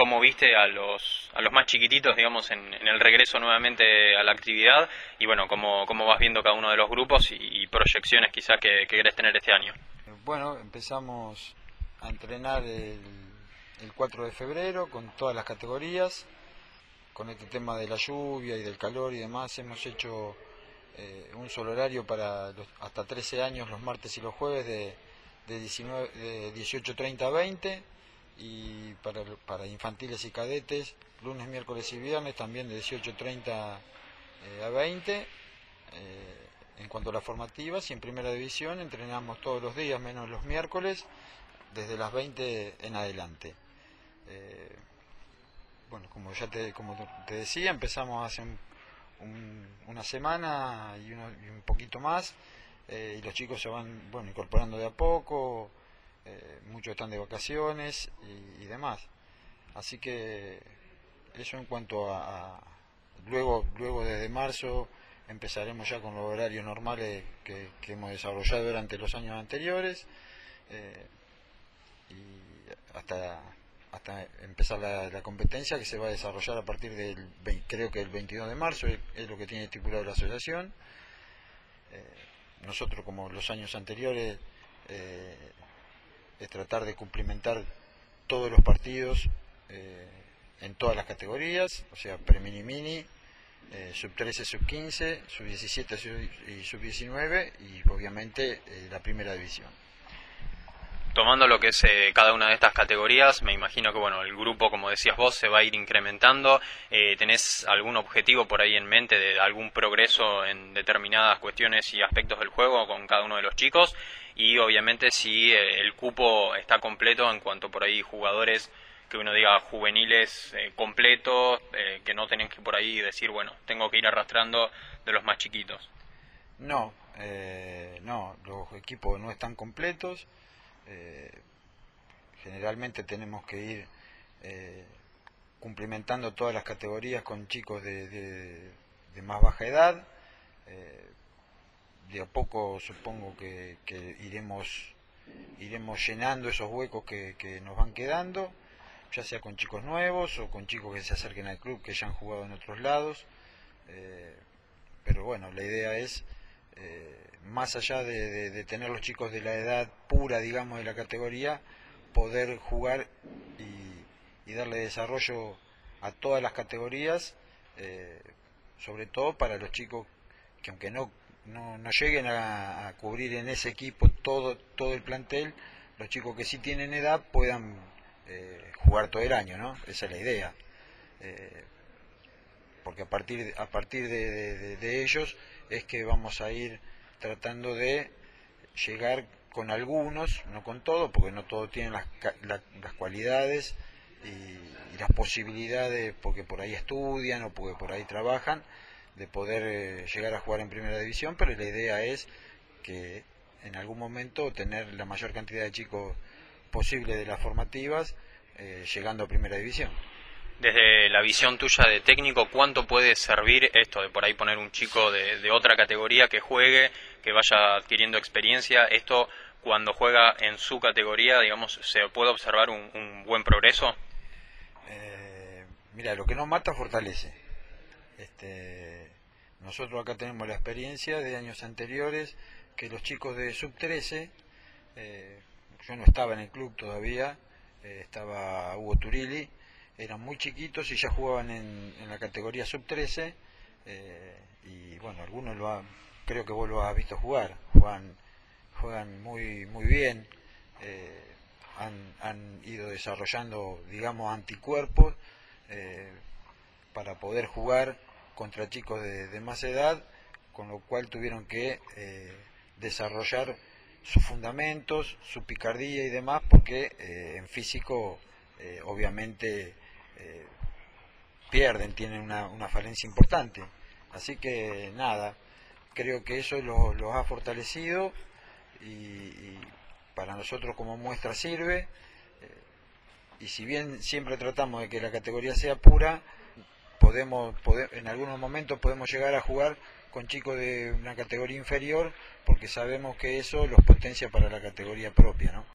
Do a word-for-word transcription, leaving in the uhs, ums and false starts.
cómo viste a los a los más chiquititos, digamos, en, en el regreso nuevamente a la actividad, y bueno, cómo, cómo vas viendo cada uno de los grupos y, y proyecciones quizás que, que querés tener este año. Bueno, empezamos a entrenar el, el cuatro de febrero con todas las categorías. Con este tema de la lluvia y del calor y demás, hemos hecho eh, un solo horario para los, hasta trece años, los martes y los jueves, de, de, diecinueve, de dieciocho treinta a veinte, y para, para infantiles y cadetes, lunes, miércoles y viernes, también de dieciocho treinta eh, a veinte. Eh, en cuanto a las formativas, y en primera división entrenamos todos los días, menos los miércoles, desde las veinte en adelante. Eh, Bueno, como ya te, como te decía, empezamos hace un, un, una semana y, uno, y un poquito más, eh, y los chicos se van, bueno, incorporando de a poco, eh, muchos están de vacaciones y, y demás. Así que eso en cuanto a, a luego, luego desde marzo empezaremos ya con los horarios normales que, que hemos desarrollado durante los años anteriores, eh, y hasta hasta empezar la, la competencia, que se va a desarrollar a partir del, creo que el veintidós de marzo, es, es lo que tiene estipulado la asociación. Eh, nosotros, como los años anteriores, eh, es tratar de cumplimentar todos los partidos eh, en todas las categorías, o sea, pre-mini, mini, eh, sub trece, sub quince, sub diecisiete y sub diecinueve, y obviamente eh, la primera división. Tomando lo que es eh, cada una de estas categorías, me imagino que bueno, el grupo, como decías vos, se va a ir incrementando. Eh, ¿Tenés algún objetivo por ahí en mente de algún progreso en determinadas cuestiones y aspectos del juego con cada uno de los chicos? Y obviamente si eh, el cupo está completo en cuanto por ahí jugadores que uno diga juveniles eh, completos, eh, que no tenés que por ahí decir, bueno, tengo que ir arrastrando de los más chiquitos. No, eh, no, los equipos no están completos. Eh, generalmente tenemos que ir eh, cumplimentando todas las categorías con chicos de, de, de más baja edad. Eh, de a poco supongo que, que iremos iremos llenando esos huecos que, que nos van quedando, ya sea con chicos nuevos o con chicos que se acerquen al club que ya han jugado en otros lados. Eh, pero bueno, la idea es Eh, más allá de, de, de tener los chicos de la edad pura, digamos, de la categoría, poder jugar y, y darle desarrollo a todas las categorías, eh, sobre todo para los chicos que aunque no, no, no lleguen a, a cubrir en ese equipo todo, todo el plantel, los chicos que sí tienen edad puedan eh, jugar todo el año, ¿no? Esa es la idea. Eh, porque a partir, a partir de, de, de ellos es que vamos a ir tratando de llegar con algunos, no con todos, porque no todos tienen las, la, las cualidades y, y las posibilidades, porque por ahí estudian o porque por ahí trabajan, de poder eh, llegar a jugar en primera división, pero la idea es que en algún momento tener la mayor cantidad de chicos posible de las formativas eh, llegando a primera división. Desde la visión tuya de técnico, ¿cuánto puede servir esto de por ahí poner un chico de, de otra categoría que juegue, que vaya adquiriendo experiencia? Esto, cuando juega en su categoría, digamos, ¿se puede observar un, un buen progreso? Eh, mira, lo que no mata fortalece. Este, nosotros acá tenemos la experiencia de años anteriores, que los chicos de sub trece, eh, yo no estaba en el club todavía, eh, estaba Hugo Turilli, eran muy chiquitos y ya jugaban en, en la categoría sub trece, eh, y bueno, algunos lo han, creo que vos lo has visto jugar, juegan, juegan muy muy bien, eh, han, han ido desarrollando, digamos, anticuerpos eh, para poder jugar contra chicos de, de más edad, con lo cual tuvieron que eh, desarrollar sus fundamentos, su picardía y demás, porque eh, en físico eh, obviamente Eh, pierden, tienen una, una falencia importante. Así que nada, creo que eso los lo ha fortalecido y, y para nosotros como muestra sirve. Eh, y si bien siempre tratamos de que la categoría sea pura, podemos, pode, en algunos momentos podemos llegar a jugar con chicos de una categoría inferior, porque sabemos que eso los potencia para la categoría propia, ¿no?